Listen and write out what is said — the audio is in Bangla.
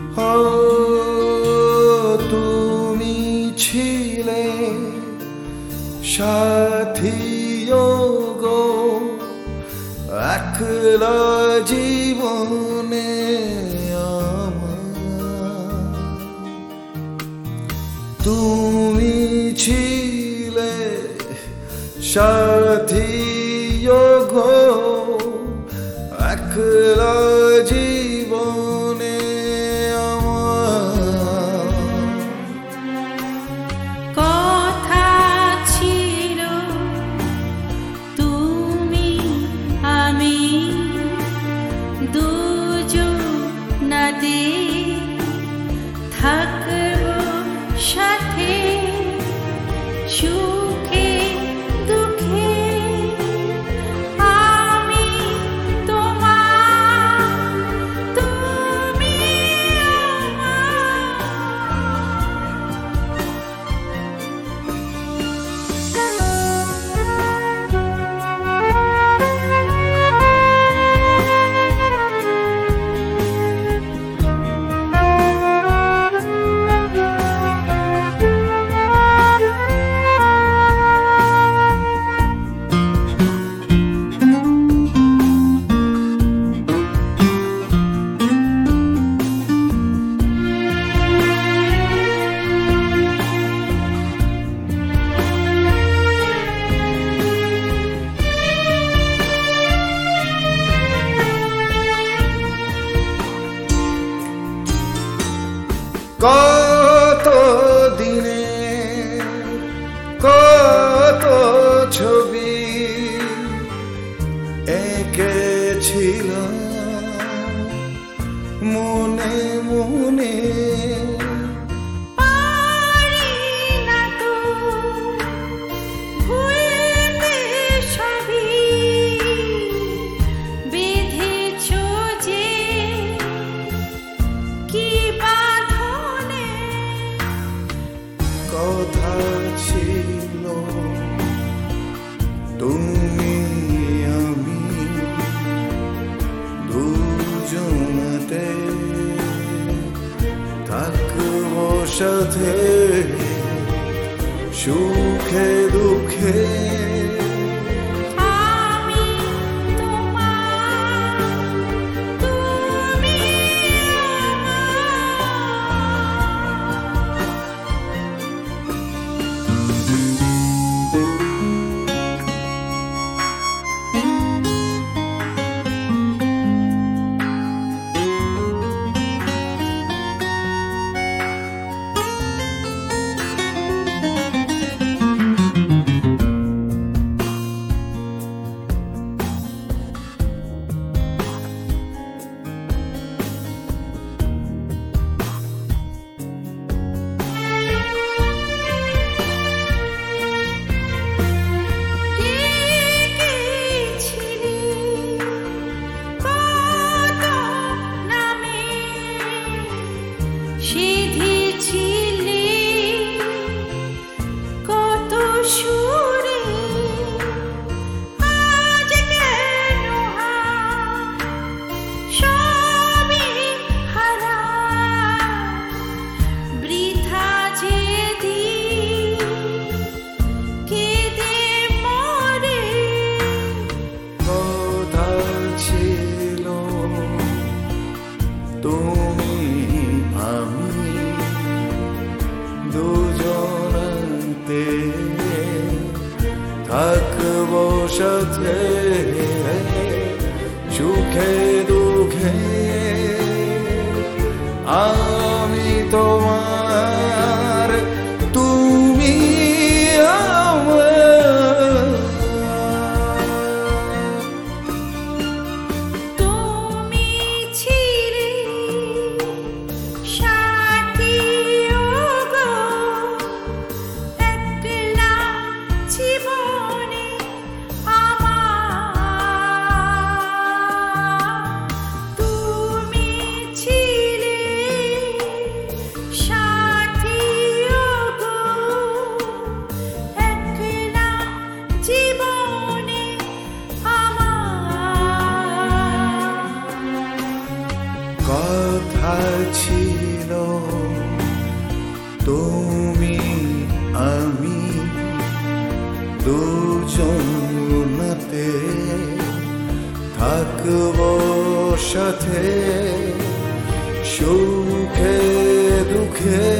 ও তুমি ছিলে সাথী গো একলা জীবনে আমার। তুমি ছিলে সাথী গো একলা জীবনে আমার। কথা ছিল তুমি আমি দুজনাতে থাকব সাথে সুখে দুঃখে। আমি তোমার তুমি কত দিনে কত ছবি এঁকেছিলাম মনে মনে। পারি না তো ভুলতে সবই বেঁধেছ যে কি বাঁধনে। কথা ছিল তুমি আমি দুজনাতে থাকব সাথে সুখে দুঃখে। আমি তোমার তুমি সিধেছিলে কত সুরে। আজ কেন সবই হারা বৃথা যে দিন কেঁদে মরে। কথা ছিল তুমি আমি দুজনাতে থাকব সাথে সুখে দুঃখে। আমি তোমার তুমি আমার। তুমি ছিলে সাথী গো একলা জীবনে আমার। তুমি ছিলে কথা ছিল তুমি আমি দুজনাতে থাকব সাথে সুখে দুঃখে